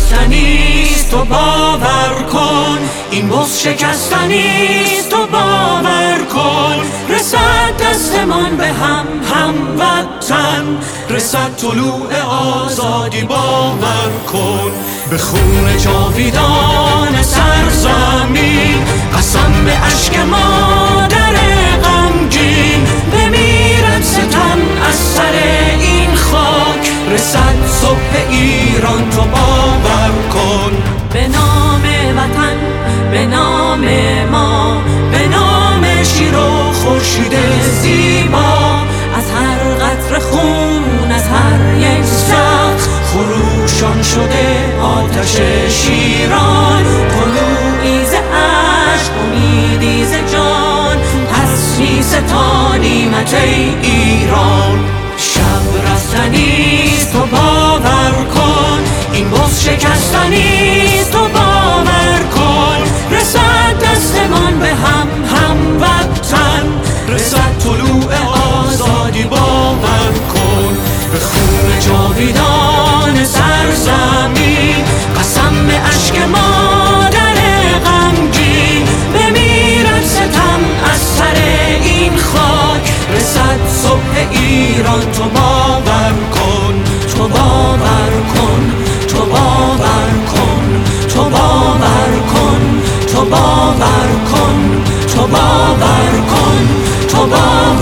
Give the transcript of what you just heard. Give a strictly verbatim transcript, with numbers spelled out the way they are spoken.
رفتنیست تو باور کن، این بغض شکستنیست تو باور کن. رسد دستمان به هم هموطن، رسد طلوع آزادی باور کن. به خون جاویدان سرزمین قسم به اشک مادر غمگین، بمیرد ستم از سر این خاک، رسد صبح ایران تو باور کن. به نام وطن، به نام ما، به نام شیر و خورشید زیبا، از هر قطره خون، از هر یک سخت خروشان شده آتش شیران. طلوعی ز اشک، امیدی ز جان، پس می ستانیمت ای ایران. شب رفتنیست تو باور کن، این بغض شکستنیست تو باور کن. رسد دستمان به هم هموطن، رسد طلوع آزادی باور کن. به خون جاویدان سرزمین قسم به اشک مادر غمگین، بمیرد ستم از سر این خاک، رسد صبح ایران تو باور کن. تو باور کن، تو باور کن، تو باور کن، تو باور کن، تو باور کن، تو باور